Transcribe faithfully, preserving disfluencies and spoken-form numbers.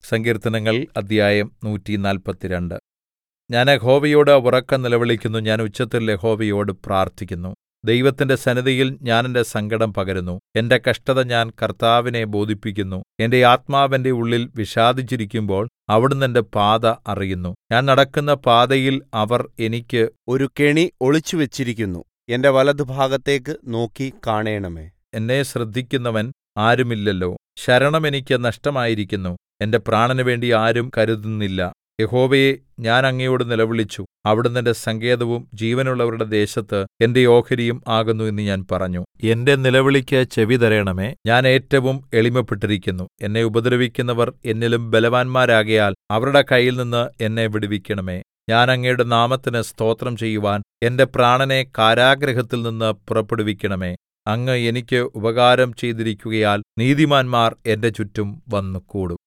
സങ്കീർത്തനങ്ങൾ അദ്ധ്യായം നൂറ്റിനാല്പത്തിരണ്ട്. ഞാൻ യഹോവയോട് ഉറക്കെ നിലവിളിക്കുന്നു, ഞാൻ ഉച്ചത്തിൽ യഹോവയോട് പ്രാർത്ഥിക്കുന്നു. ദൈവത്തിന്റെ സന്നിധിയിൽ ഞാൻ എന്റെ സങ്കടം പകരുന്നു. എന്റെ കഷ്ടത ഞാൻ കർത്താവിനെ ബോധിപ്പിക്കുന്നു. എന്റെ ആത്മാവ് എന്റെ ഉള്ളിൽ വിഷാദിച്ചിരിക്കുമ്പോൾ അവിടുന്ന് എന്റെ പാത അറിയുന്നു. ഞാൻ നടക്കുന്ന പാതയിൽ അവർ എനിക്ക് ഒരു കെണി ഒളിച്ചുവച്ചിരിക്കുന്നു. എന്റെ വലത്തുഭാഗത്തേക്ക് നോക്കി കാണേണമേ. എന്നെ ശ്രദ്ധിക്കുന്നവൻ ആരുമില്ലല്ലോ. ശരണം എനിക്ക് നഷ്ടമായിരിക്കുന്നു. എന്റെ പ്രാണനുവേണ്ടി ആരും കരുതുന്നില്ല. യഹോവേ, ഞാൻ അങ്ങയോട് നിലവിളിച്ചു. അവിടുന്ന് എന്റെ സങ്കേതവും ജീവനുള്ളവരുടെ ദേശത്ത് എന്റെ ഓഹരിയും ആകുന്നു എന്ന് ഞാൻ പറഞ്ഞു. എന്റെ നിലവിളിക്ക് ചെവിതരേണമേ. ഞാൻ ഏറ്റവും എളിമപ്പെട്ടിരിക്കുന്നു. എന്നെ ഉപദ്രവിക്കുന്നവർ എന്നിലും ബലവാന്മാരാകയാൽ അവരുടെ കയ്യിൽനിന്ന് എന്നെ വിടുവിക്കണമേ. ഞാൻ അങ്ങയുടെ നാമത്തിന് സ്തോത്രം ചെയ്യുവാൻ എന്റെ പ്രാണനെ കാരാഗൃഹത്തിൽ നിന്ന് പുറപ്പെടുവിക്കണമേ. അങ്ങ് എനിക്ക് ഉപകാരം ചെയ്തിരിക്കുകയാൽ നീതിമാന്മാർ എന്റെ ചുറ്റും വന്നുകൂടും.